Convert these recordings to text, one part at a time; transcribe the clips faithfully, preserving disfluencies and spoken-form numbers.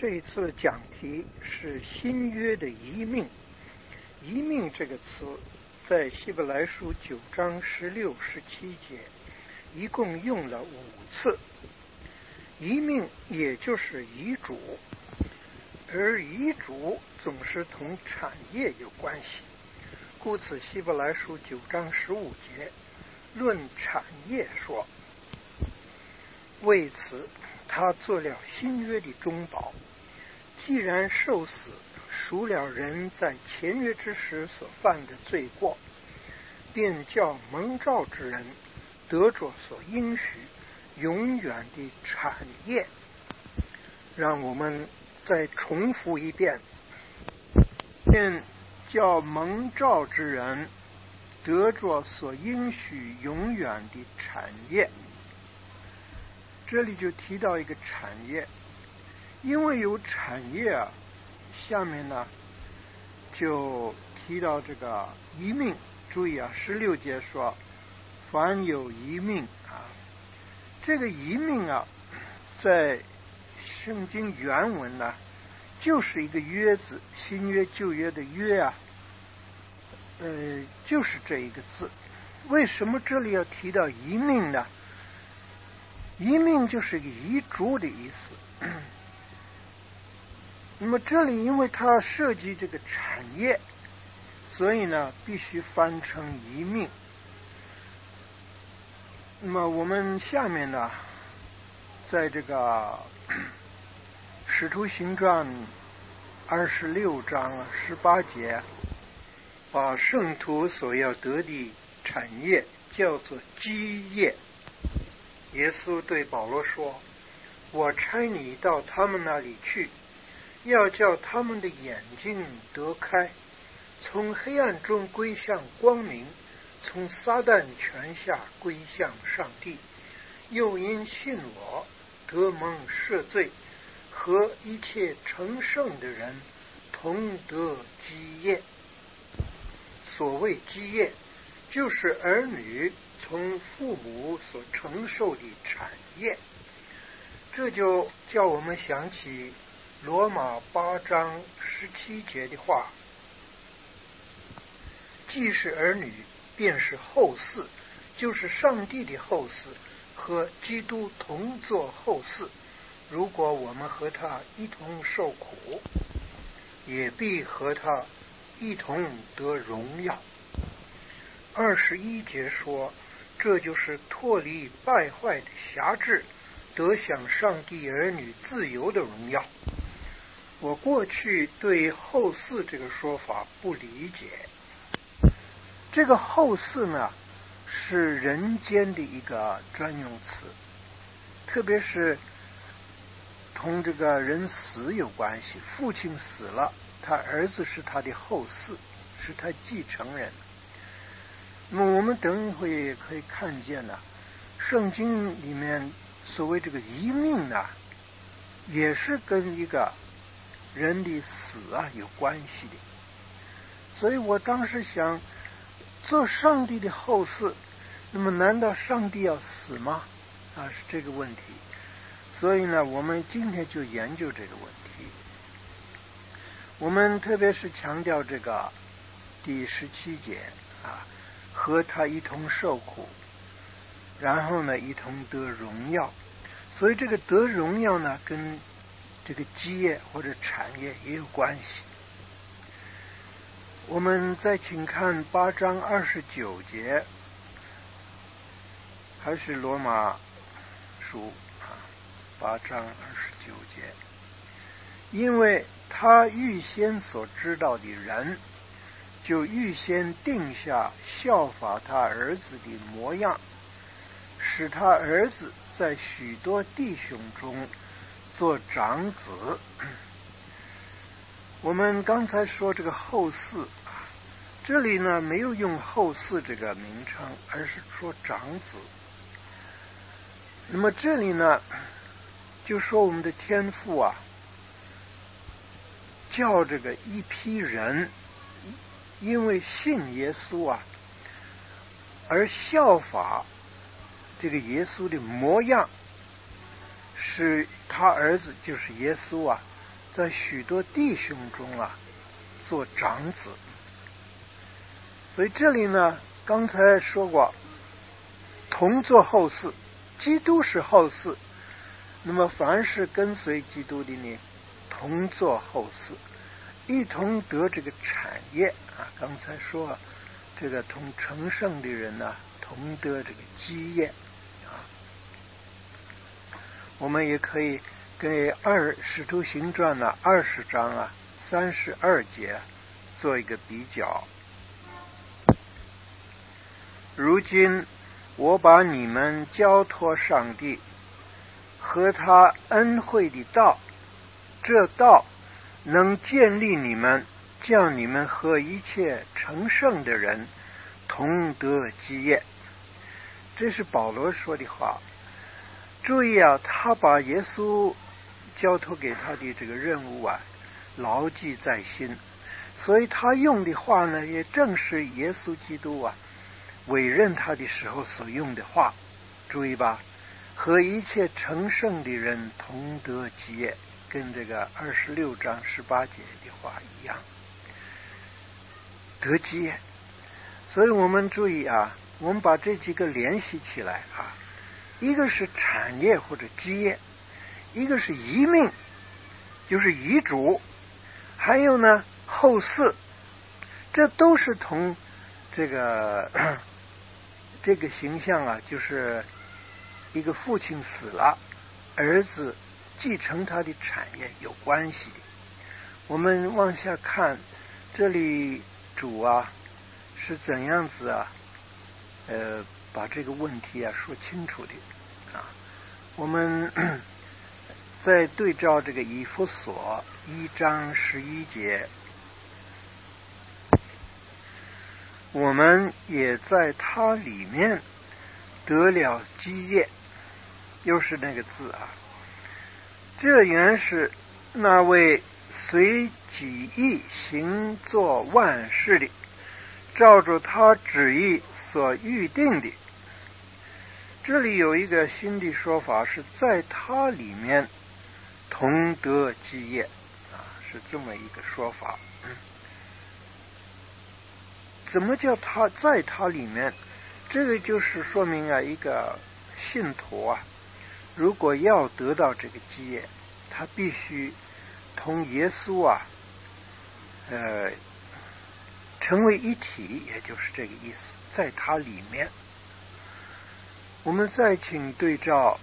这一次的讲题是新约的遗命。遗命这个词在希伯来书九章十六、十七节一共用了五次。遗命也就是遗嘱，而遗嘱总是同产业有关系，故此希伯来书九章十五节论产业说，为此他做了新约的中保，既然受死赎了人在前约之时所犯的罪过，便叫蒙召之人得着所应许永远的产业。让我们再重复一遍，便叫蒙召之人得着所应许永远的产业。这里就提到一个产业，因为有产业啊，下面呢就提到这个遗命。注意啊，十六节说凡有遗命啊，这个遗命啊在圣经原文呢就是一个约字，新约旧约的约啊，呃，就是这一个字。为什么这里要提到遗命呢？遗命就是一个遗嘱的意思。那么这里因为它涉及这个产业，所以呢必须翻成遗命。那么我们下面呢在这个使徒行传二十六章十八节把圣徒所要得的产业叫做基业。耶稣对保罗说，我差你到他们那里去，要叫他们的眼睛得开，从黑暗中归向光明，从撒旦权下归向上帝，又因信我得蒙赦罪，和一切成圣的人同得基业。所谓基业，就是儿女从父母所承受的产业。这就叫我们想起罗马八章十七节的话，既是儿女，便是后嗣，就是上帝的后嗣，和基督同作后嗣。如果我们和他一同受苦，也必和他一同得荣耀。二十一节说，这就是脱离败坏的辖制，得享上帝儿女自由的荣耀。我过去对后嗣这个说法不理解，这个后嗣呢是人间的一个专用词，特别是同这个人死有关系。父亲死了，他儿子是他的后嗣，是他继承人。那么我们等一会可以看见呢，圣经里面所谓这个遗命呢，也是跟一个人的死啊有关系的。所以我当时想，做上帝的后嗣，那么难道上帝要死吗？啊，是这个问题。所以呢，我们今天就研究这个问题。我们特别是强调这个第十七节啊，和他一同受苦，然后呢一同得荣耀。所以这个得荣耀呢跟这个基业或者产业也有关系。我们再请看八章二十九节，还是罗马书啊，八章二十九节，因为他预先所知道的人，就预先定下效法他儿子的模样，使他儿子在许多弟兄中做长子。我们刚才说这个后嗣，这里呢没有用后嗣这个名称，而是说长子。那么这里呢就说我们的天父啊，叫这个一批人因为信耶稣啊，而效法这个耶稣的模样，使他儿子就是耶稣啊在许多弟兄中啊做长子。所以这里呢，刚才说过，同做后嗣，基督是后嗣，那么凡是跟随基督的呢，同做后嗣，一同得这个产业啊。刚才说这个同成圣的人呢，同得这个基业啊。我们也可以给二使徒行传呢二十章啊三十二节做一个比较。如今我把你们交托上帝和他恩惠的道，这道能建立你们，叫你们和一切成圣的人同得基业。这是保罗说的话。注意啊，他把耶稣交托给他的这个任务啊牢记在心，所以他用的话呢，也正是耶稣基督啊委任他的时候所用的话。注意吧，和一切成圣的人同得基业，跟这个二十六章十八节的话一样，得基业。所以我们注意啊，我们把这几个联系起来啊，一个是产业或者基业，一个是遗命，就是遗嘱，还有呢后嗣，这都是同这个这个形象啊，就是一个父亲死了，儿子继承他的产业有关系的。我们往下看，这里主啊是怎样子啊呃把这个问题啊说清楚的啊。我们再对照这个以弗所一章十一节，我们也在他里面得了基业，又是那个字啊，这原是那位随己意行作万事的，照着他旨意所预定的。这里有一个新的说法，是在他里面同得基业啊，是这么一个说法。嗯怎么叫他在他里面？这个就是说明啊，一个信徒啊，如果要得到这个基业，他必须同耶稣啊，呃，成为一体，也就是这个意思，在他里面。我们再请对照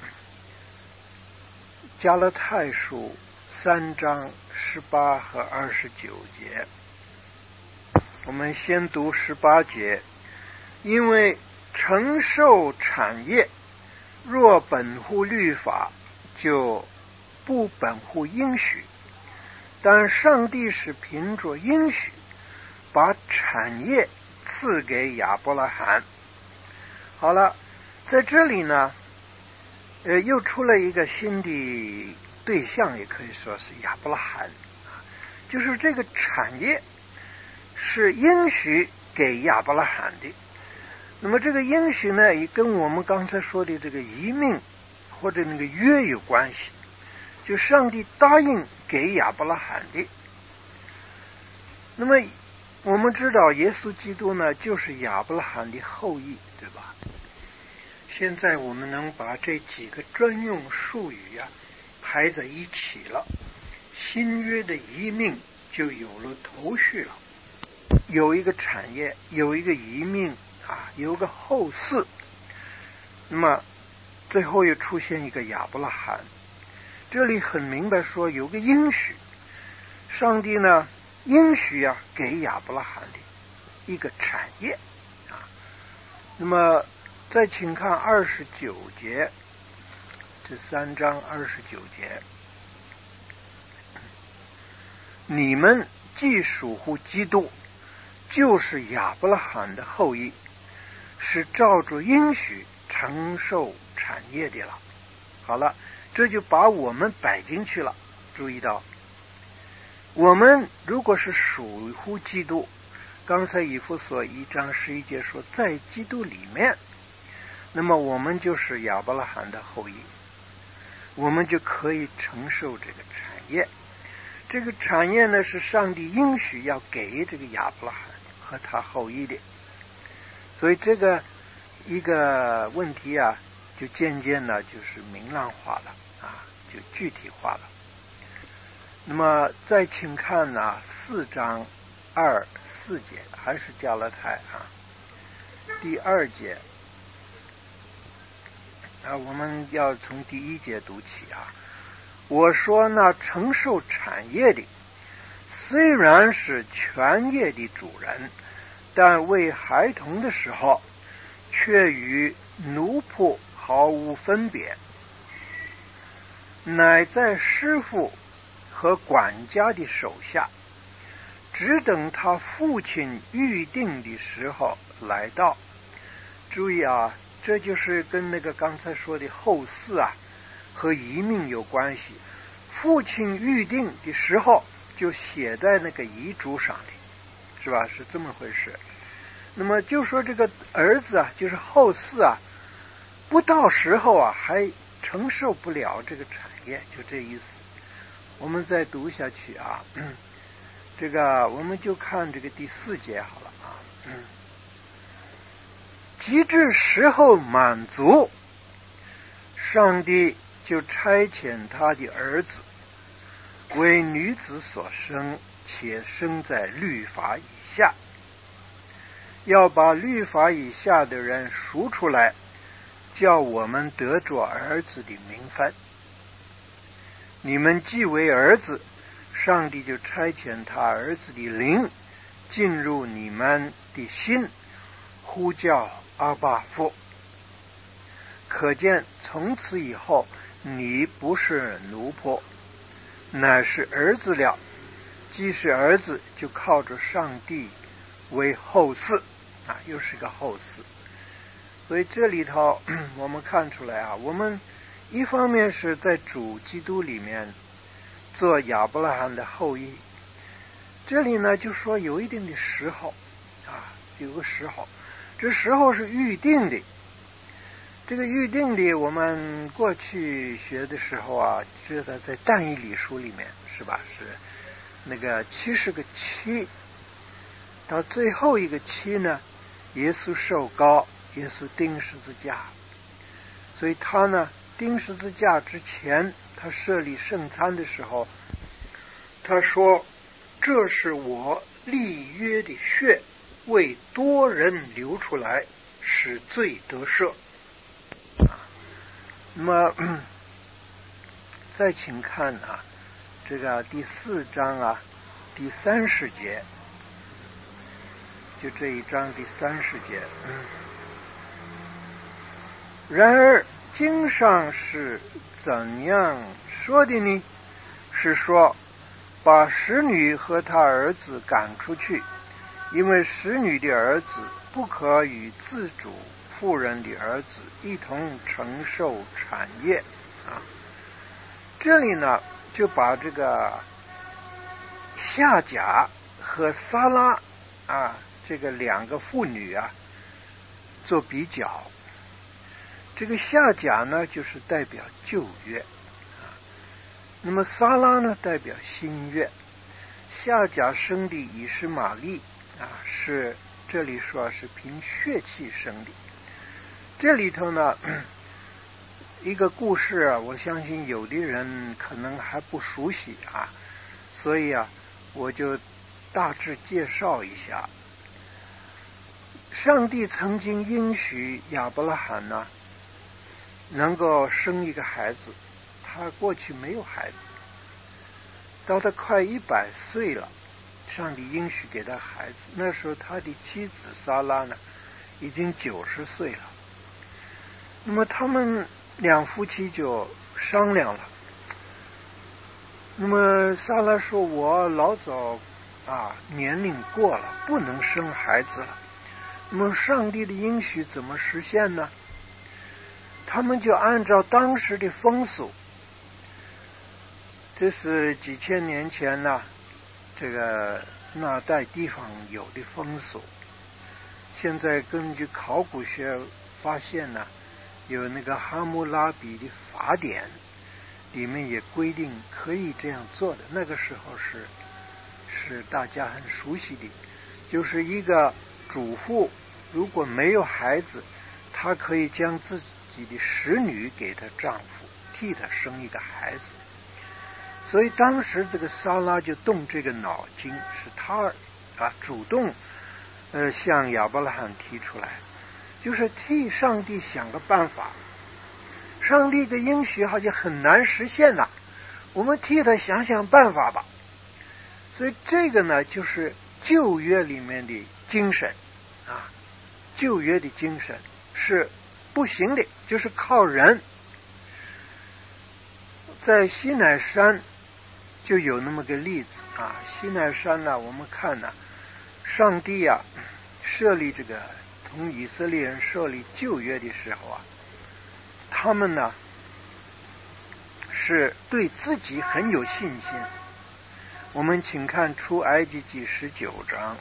加拉太书三章十八和二十九节。我们先读十八节，因为承受产业若本乎律法，就不本乎应许，但上帝是凭着应许把产业赐给亚伯拉罕。好了，在这里呢呃，又出了一个新的对象，也可以说是亚伯拉罕，就是这个产业是应许给亚伯拉罕的。那么这个应许呢，也跟我们刚才说的这个遗命或者那个约有关系，就上帝答应给亚伯拉罕的。那么我们知道耶稣基督呢，就是亚伯拉罕的后裔，对吧？现在我们能把这几个专用术语啊排在一起了，新约的遗命就有了头绪了。有一个产业，有一个遗命啊，有个后嗣，那么最后又出现一个亚伯拉罕。这里很明白说有个应许，上帝呢应许啊给亚伯拉罕的一个产业啊。那么再请看二十九节，这三章二十九节，你们既属乎基督，就是亚伯拉罕的后裔，是照着应许承受产业的了。好了，这就把我们摆进去了。注意到，我们如果是属乎基督，刚才以弗所一章十一节说在基督里面，那么我们就是亚伯拉罕的后裔，我们就可以承受这个产业。 这个产业呢是上帝应许要给这个亚伯拉罕和他后裔的，所以这个一个问题啊，就渐渐呢就是明朗化了啊，就具体化了。那么再请看呢、啊、四章二四节，还是加拉太啊，第二节啊，我们要从第一节读起啊。我说那承受产业的虽然是全业的主人，但为孩童的时候却与奴仆毫无分别，乃在师傅和管家的手下，只等他父亲预定的时候来到。注意啊，这就是跟那个刚才说的后嗣啊和遗命有关系。父亲预定的时候就写在那个遗嘱上的，是吧？是这么回事。那么就说这个儿子啊，就是后嗣啊，不到时候啊还承受不了这个产业，就这意思。我们再读下去啊，嗯、这个我们就看这个第四节好了啊。嗯，及至时候满足，上帝就差遣他的儿子为女子所生，且生在律法以下，要把律法以下的人赎出来，叫我们得着儿子的名分。你们既为儿子，上帝就差遣他儿子的灵进入你们的心，呼叫阿爸父。可见从此以后，你不是奴仆，乃是儿子了。既是儿子，就靠着上帝为后嗣啊，又是个后嗣。所以这里头我们看出来啊，我们一方面是在主基督里面做亚伯拉罕的后裔，这里呢就说有一定的时候啊，有个时候，这时候是预定的。这个预定的，我们过去学的时候啊，知道在但以理书里面是吧？是那个七十个七，到最后一个七呢，耶稣受膏，耶稣钉十字架。所以他呢，钉十字架之前，他设立圣餐的时候，他说：“这是我立约的血，为多人流出来，使罪得赦。”那么再请看啊，这个第四章啊，第三十节，就这一章第三十节。嗯，然而经上是怎样说的呢？是说把使女和她儿子赶出去，因为使女的儿子不可与自主妇人的儿子一同承受产业啊。这里呢就把这个夏甲和撒拉啊这个两个妇女啊做比较。这个夏甲呢就是代表旧约啊，那么撒拉呢代表新约。夏甲生的以实玛利啊，是这里说是凭血气生的。这里头呢一个故事啊，我相信有的人可能还不熟悉啊，所以啊我就大致介绍一下。上帝曾经应许亚伯拉罕呢能够生一个孩子，他过去没有孩子，到他快一百岁了，上帝应许给他孩子。那时候他的妻子撒拉呢已经九十岁了。那么他们两夫妻就商量了。那么撒拉说：“我老早啊年龄过了，不能生孩子了。”那么上帝的应许怎么实现呢？他们就按照当时的风俗，这是几千年前呢，这个那带地方有的风俗。现在根据考古学发现呢，有那个哈姆拉比的法典， 里面也规定可以这样做的。那个时候是是大家很熟悉的，就是一个主妇如果没有孩子，她可以将自己的使女给她丈夫，替她生一个孩子。所以当时这个撒拉就动这个脑筋，是他啊主动呃向亚伯拉罕提出来，就是替上帝想个办法。上帝的应许好像很难实现呐、啊，我们替他想想办法吧。所以这个呢，就是旧约里面的精神啊，旧约的精神是不行的，就是靠人。在西乃山就有那么个例子啊，西乃山呢，我们看呢，上帝啊设立这个同以色列人设立旧约的时候啊，他们呢是对自己很有信心。我们请看出埃及记十九章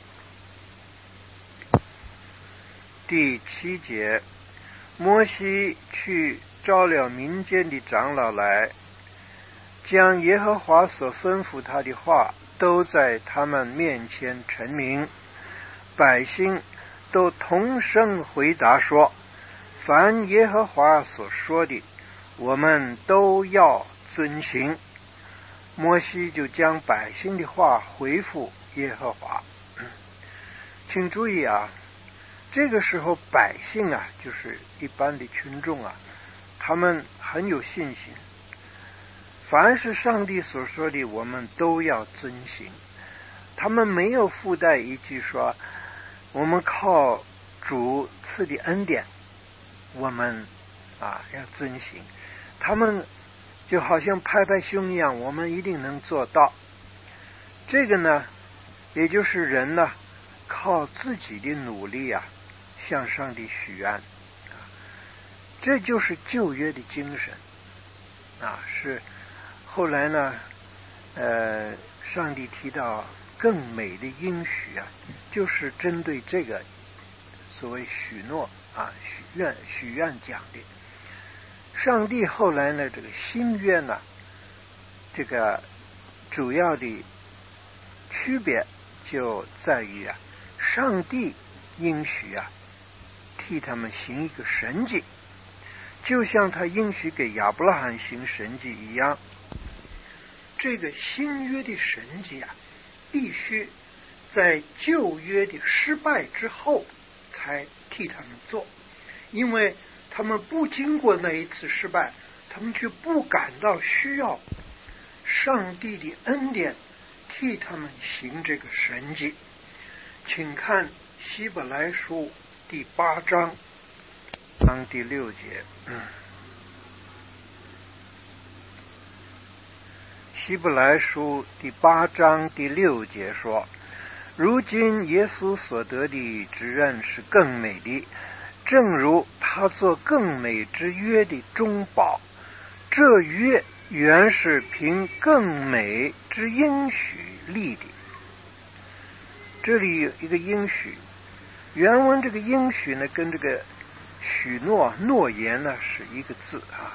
第七节，摩西去召了民间的长老来，将耶和华所吩咐他的话都在他们面前陈明，百姓都同声回答说，凡耶和华所说的，我们都要遵行。摩西就将百姓的话回复耶和华。请注意啊，这个时候百姓啊，就是一般的群众啊，他们很有信心，凡是上帝所说的，我们都要遵行。他们没有附带一句说，我们靠主赐的恩典，我们啊要遵行。他们就好像拍拍胸一样，我们一定能做到。这个呢，也就是人呢靠自己的努力啊，向上帝许愿啊，这就是旧约的精神啊。是后来呢，呃，上帝提到更美的应许啊，就是针对这个所谓许诺啊、许愿、许愿讲的。上帝后来呢，这个新约呢，这个主要的区别就在于啊，上帝应许啊，替他们行一个神迹，就像他应许给亚伯拉罕行神迹一样。这个新约的神迹啊，必须在旧约的失败之后才替他们做，因为他们不经过那一次失败，他们就不感到需要上帝的恩典替他们行这个神迹。请看希伯来书第八章章第六节。嗯，希伯来书第八章第六节说，如今耶稣所得的职任是更美的，正如他做更美之约的中保，这约原是凭更美之应许立的。这里有一个应许，原文这个应许呢，跟这个许诺、诺言呢是一个字啊。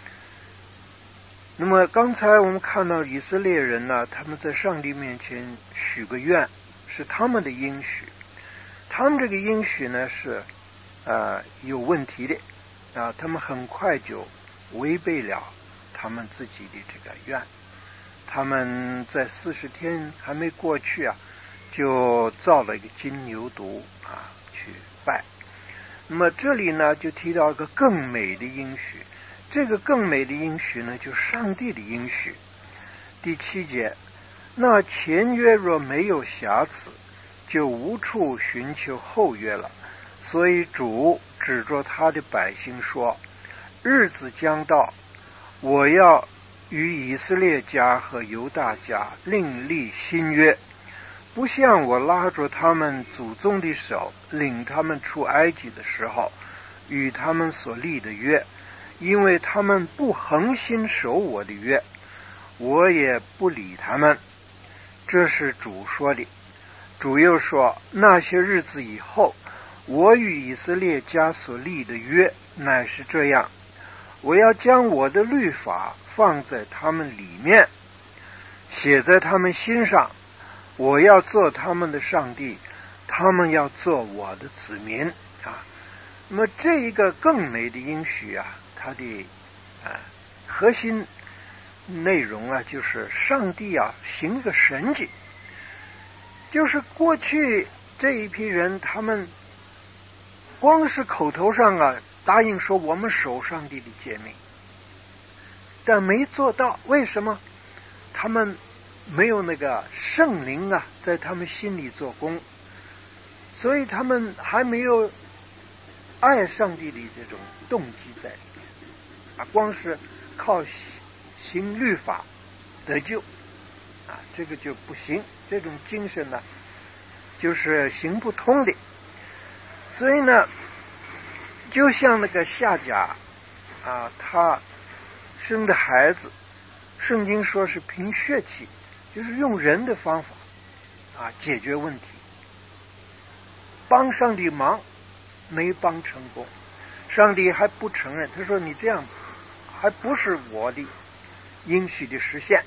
那么刚才我们看到以色列人呢，他们在上帝面前许个愿，是他们的应许。他们这个应许呢是呃有问题的啊，他们很快就违背了他们自己的这个愿。他们在四十天还没过去啊，就造了一个金牛犊啊去拜。那么这里呢就提到一个更美的应许，这个更美的应许呢就是上帝的应许。第七节，那前约若没有瑕疵，就无处寻求后约了。所以主指着他的百姓说，日子将到，我要与以色列家和犹大家另立新约，不像我拉着他们祖宗的手领他们出埃及的时候与他们所立的约，因为他们不恒心守我的约，我也不理他们。这是主说的。主又说，那些日子以后，我与以色列家所立的约乃是这样，我要将我的律法放在他们里面，写在他们心上。我要做他们的上帝，他们要做我的子民啊。那么这一个更美的应许啊，它的啊核心内容啊，就是上帝啊行个神迹。就是过去这一批人，他们光是口头上啊答应说我们守上帝的诫命，但没做到。为什么？他们没有那个圣灵啊在他们心里做工，所以他们还没有爱上帝的这种动机在里面啊，光是靠行律法得救啊，这个就不行，这种精神呢就是行不通的。所以呢，就像那个夏甲啊，他生的孩子，圣经说是凭血气，就是用人的方法啊解决问题，帮上帝忙没帮成功，上帝还不承认，他说你这样还不是我的应许的实现。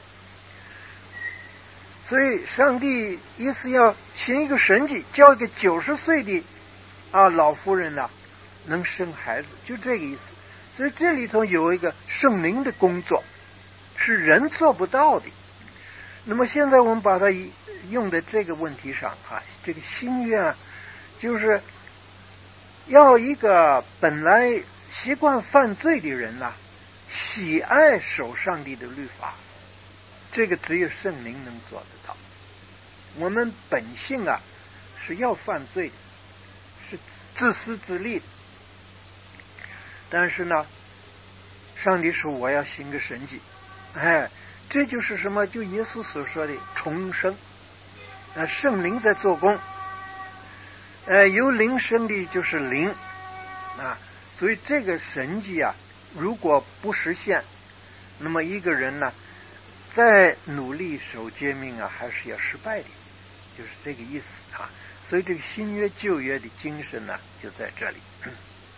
所以上帝意思要行一个神迹，叫一个九十岁的啊老妇人呢、啊、能生孩子，就这个意思。所以这里头有一个圣灵的工作，是人做不到的。那么现在我们把它用在这个问题上啊，这个心愿啊，就是要一个本来习惯犯罪的人呐、啊，喜爱守上帝的律法，这个只有圣灵能做得到。我们本性啊是要犯罪的，是自私自利的，但是呢，上帝说我要行个神迹，哎，这就是什么？就耶稣所说的重生，呃，圣灵在做工，呃，由灵生的就是灵啊，所以这个神迹啊，如果不实现，那么一个人呢，再努力守诫命啊，还是要失败的，就是这个意思啊。所以这个新约旧约的精神呢，就在这里。嗯、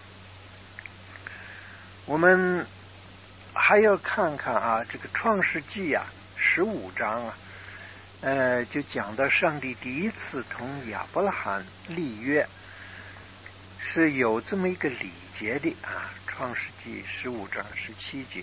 我们还要看看啊，这个创世纪啊，十五章啊，呃，就讲到上帝第一次同亚伯拉罕立约，是有这么一个礼节的啊。创世纪十五章十七节，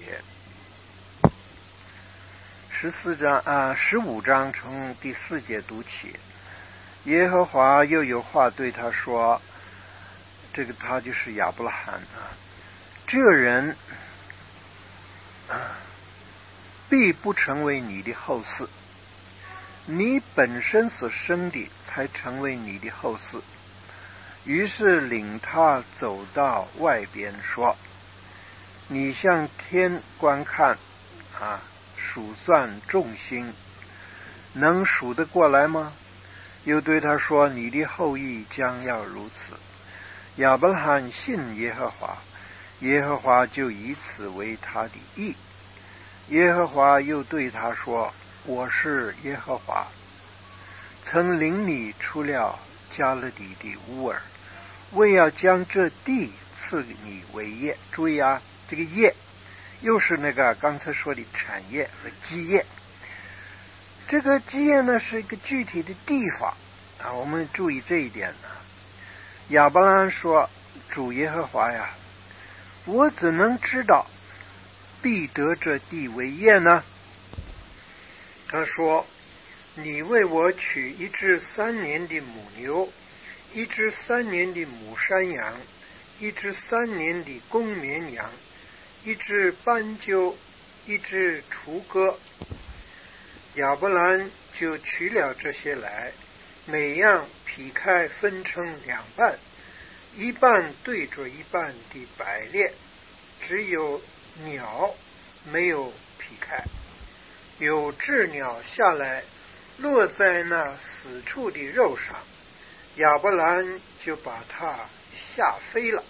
十四章啊，十五章从第四节读起。耶和华又有话对他说，这个他就是亚伯拉罕啊，这人啊必不成为你的后嗣，你本身所生的才成为你的后嗣。于是领他走到外边说，你向天观看啊，数算众星，能数得过来吗？又对他说，你的后裔将要如此。亚伯拉罕信耶和华，耶和华就以此为他的义。耶和华又对他说，我是耶和华，曾领你出了加勒底的乌尔，为要将这地赐你为业。注意啊，这个业又是那个刚才说的产业和基业。这个基业呢是一个具体的地方啊，我们注意这一点呢。亚伯拉罕说，主耶和华呀，我怎能知道必得这地为业呢？他说，你为我取一只三年的母牛，一只三年的母山羊，一只三年的公绵羊，一只斑鸠，一只雏鸽。亚伯兰就取了这些来，每样劈开分成两半，一半对着一半的摆列，只有鸟没有劈开。有鸷鸟下来落在那死处的肉上，亚伯兰就把它吓飞了。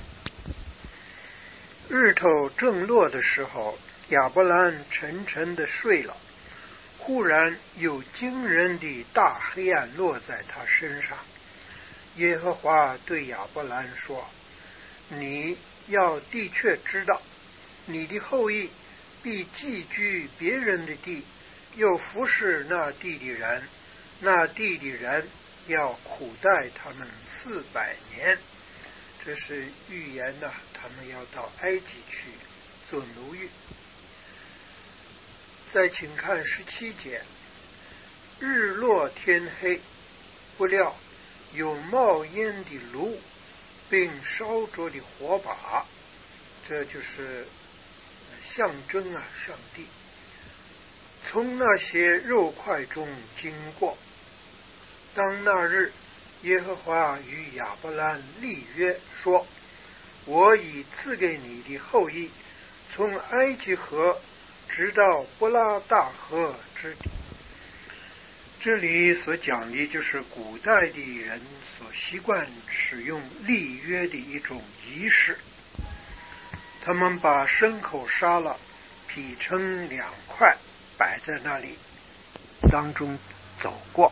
日头正落的时候，亚伯兰沉沉地睡了，忽然有惊人的大黑暗落在他身上。耶和华对亚伯兰说，你要的确知道，你的后裔必寄居别人的地，又服侍那地的人，那地的人要苦待他们四百年。这是预言呢，他们要到埃及去做奴役。再请看十七节，日落天黑，不料有冒烟的炉，并烧着的火把，这就是象征啊，上帝从那些肉块中经过。当那日，耶和华与亚伯兰立约说，我已赐给你的后裔，从埃及河直到伯拉大河之地。这里所讲的就是古代的人所习惯使用立约的一种仪式。他们把牲口杀了，劈成两块，摆在那里，当中走过。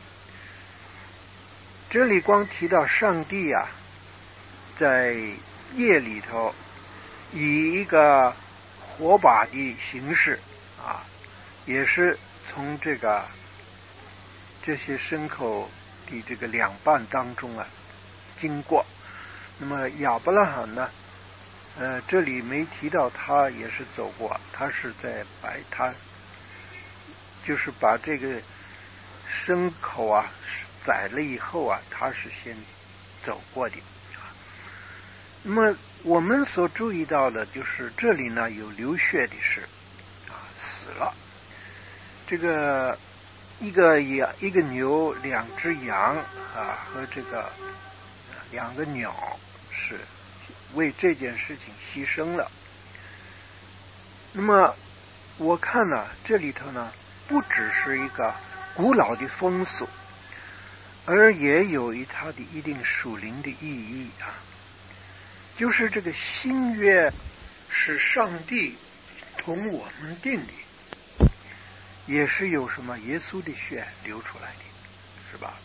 这里光提到上帝啊，在夜里头以一个火把的形式啊，也是从这个这些牲口的这个两半当中啊经过。那么亚伯拉罕呢，呃，这里没提到他也是走过，他是在摆他就是把这个牲口啊宰了以后啊，他是先走过的。那么我们所注意到的就是这里呢有流血的事啊，死了。这个一个羊，一个牛，两只羊啊，和这个两个鸟是为这件事情牺牲了。那么我看呢，这里头呢不只是一个古老的风俗，而也有一它的一定属灵的意义啊。就是这个新约是上帝同我们定的，也是有什么耶稣的血流出来的，是吧？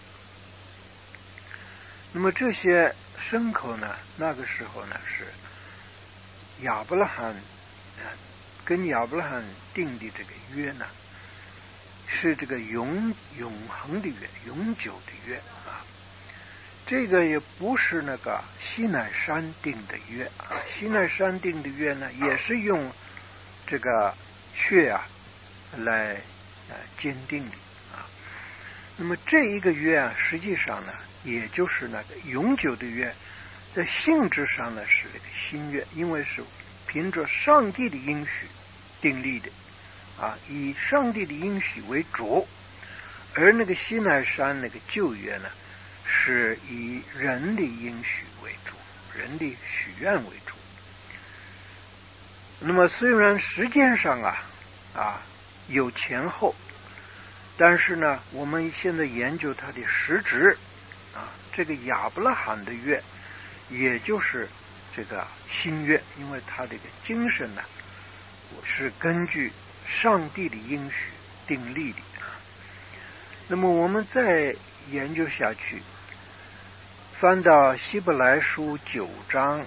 那么这些牲口呢，那个时候呢是亚伯拉罕跟亚伯拉罕定的这个约呢，是这个永永恒的约，永久的约啊。这个也不是那个西乃山定的约啊，西乃山定的约呢，也是用这个血啊来呃坚定的啊。那么这一个约啊，实际上呢，也就是那个永久的约，在性质上呢是那个新约，因为是凭着上帝的应许订立的啊，以上帝的应许为主，而那个西乃山那个旧约呢，是以人的应许为主，人的许愿为主。那么虽然时间上啊啊有前后，但是呢，我们现在研究它的实质啊，这个亚伯拉罕的约，也就是这个新约，因为它这个精神呢，是根据上帝的应许订立的。那么我们再研究下去，翻到希伯来书九章，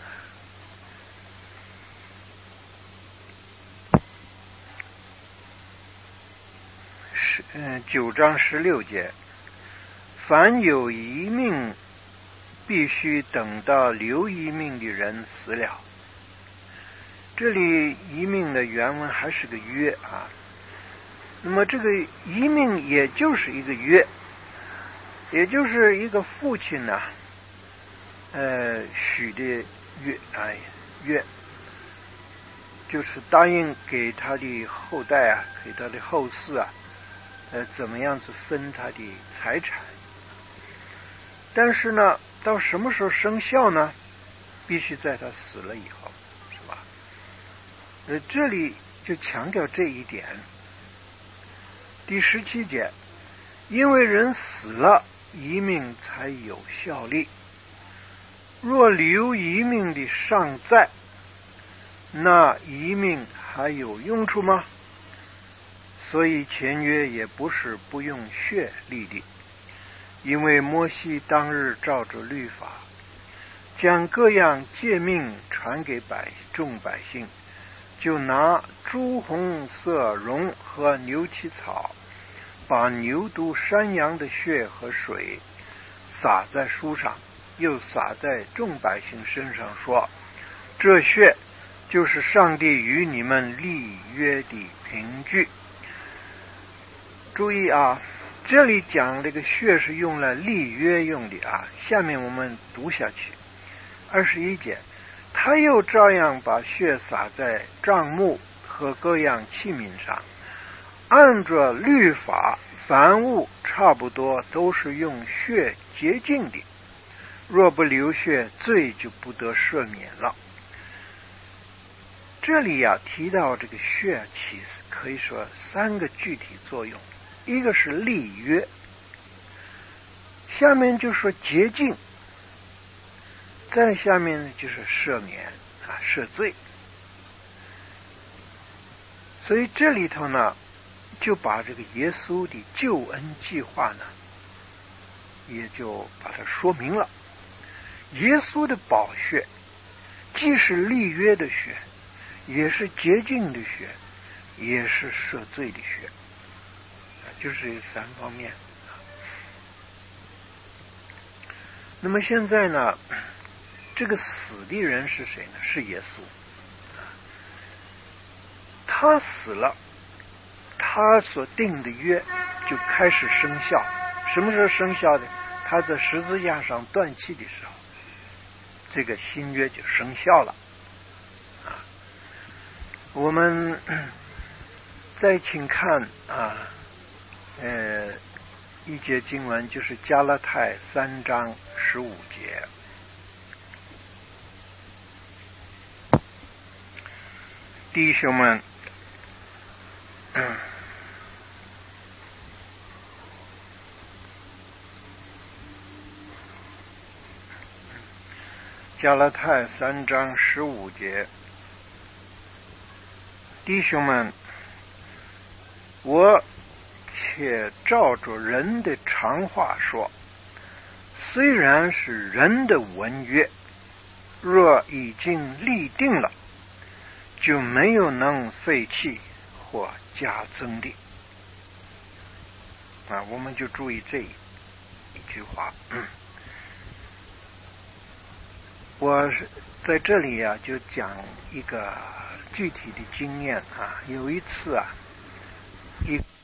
十嗯九章十六节，凡有一命，必须等到留一命的人死了。这里一命的原文还是个约啊，那么这个一命也就是一个约，也就是一个父亲呢、啊，呃许的约啊约，就是答应给他的后代啊，给他的后嗣啊，呃怎么样子分他的财产。但是呢，到什么时候生效呢？必须在他死了以后，是吧？呃，这里就强调这一点。第十七节，因为人死了，遗命才有效力。若留遗命的尚在，那遗命还有用处吗？所以前约也不是不用血立的，因为摩西当日照着律法，将各样诫命传给百众百姓， 就拿朱红色绒和牛膝草，把牛犊、山羊的血和水洒在书上，又洒在众百姓身上，说：这血就是上帝与你们立约的凭据。注意啊，这里讲这个血是用了立约用的啊。下面我们读下去，二十一节，他又照样把血洒在帐幕和各样器皿上，按着律法，凡物差不多都是用血洁净的，若不流血，罪就不得赦免了。这里呀、啊、提到这个血，其实可以说三个具体作用，一个是立约，下面就说洁净，再下面呢就是赦免啊，赦罪。所以这里头呢，就把这个耶稣的救恩计划呢，也就把它说明了。耶稣的宝血既是立约的血，也是洁净的血，也是赦罪的血，就是这三方面。那么现在呢，这个死的人是谁呢？是耶稣。他死了，他所定的约就开始生效。什么时候生效的？他在十字架上断气的时候，这个新约就生效了。啊，我们再请看啊，呃，一节经文，就是加拉太三章十五节。弟兄们，嗯，加拉太三章十五节，弟兄们，我且照着人的常话说，虽然是人的文约，若已经立定了，就没有能废弃或加增的。啊，我们就注意这一句话。嗯，我是在这里啊，就讲一个具体的经验啊。有一次啊，一